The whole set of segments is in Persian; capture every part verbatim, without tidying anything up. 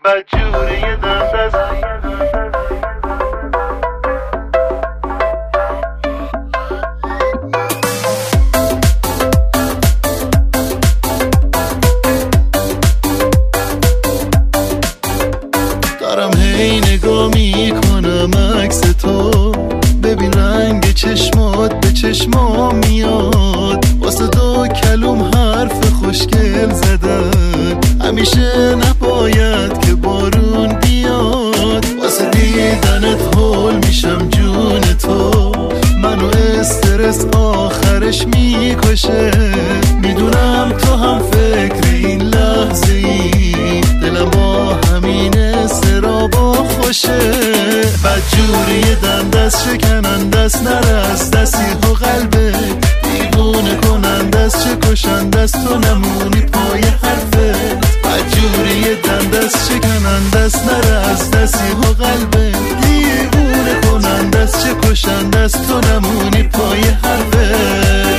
بدجوری دست از دارم هی نگاه میکنم عکس تو، ببین رنگ چشمات به چشمام میاد، واسه دو کلوم حرف خوشگل زدن، همیشه نباید که بارون بیاد، واسه دیدنت هول میشم جون تو، منو استرس آخرش میکشه، میدونم تو هم فکر این لحظه ای، دلم با همین استرابا خوشه، بدجوری دندست شکنندست نرست دستی و قلبه، دیوونه کنندست چه کشندست تو نمونی پای حرفت، بدجوری دندست شکنندست نرست دستی و قلبه، دیوونه کنندست چه کشندست تو نمونی پای حرفت.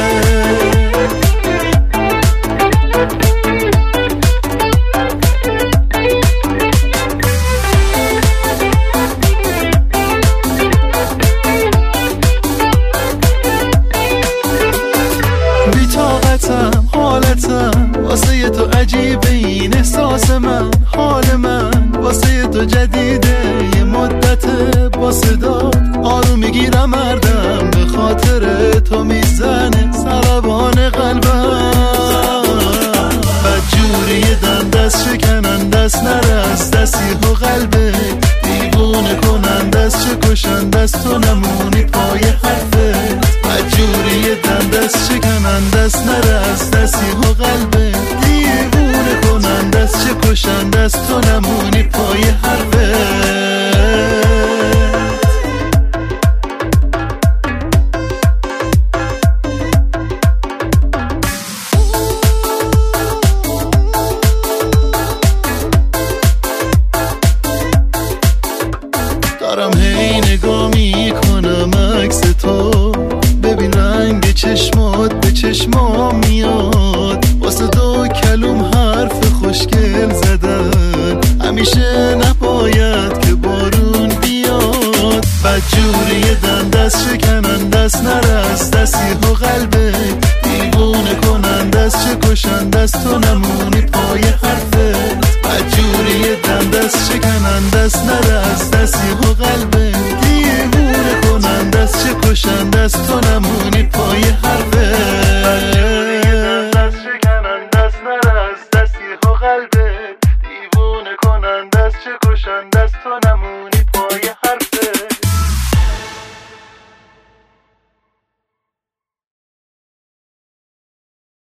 بی‌طاقتم حالتم واسه ی تو عجیبه، این احساس من حال من واسه تو جدیده، یه مدته با صدات آروم میگیرم مردم، به خاطر تو میزنه سربان قلبم، بدجوری دندست شکنندست نرست دستی و قلبه، دیوونه کنندست چه کشندست تو نمونی پای حرفت، بدجوری دندست شکنندست نرست دستی و قلبه، دیوونه کنندست چه کشندست تو نمونی پای حرفت. دارم هی نگاه میکنم عکس تو، ببین رنگ چشمات به چشمام میاد، واسه دو کلوم حرف خوشگل زدن، همیشه نباید که بارون بیاد، بدجوری دندست شکنندست نرست دستی و قلبه، دیوونه کنندست چه کشندست تو نمونی پای حرفت، بدجوری دندست شکنندست نرست دستی و قلبه، دیوونه کنندست چه کشندست تو نمونی پای حرفت، بدجوری دست شکنندست نرست دستی و قلبه، دیوونه کنندست چه کشندست تو نمونی پای حرفت.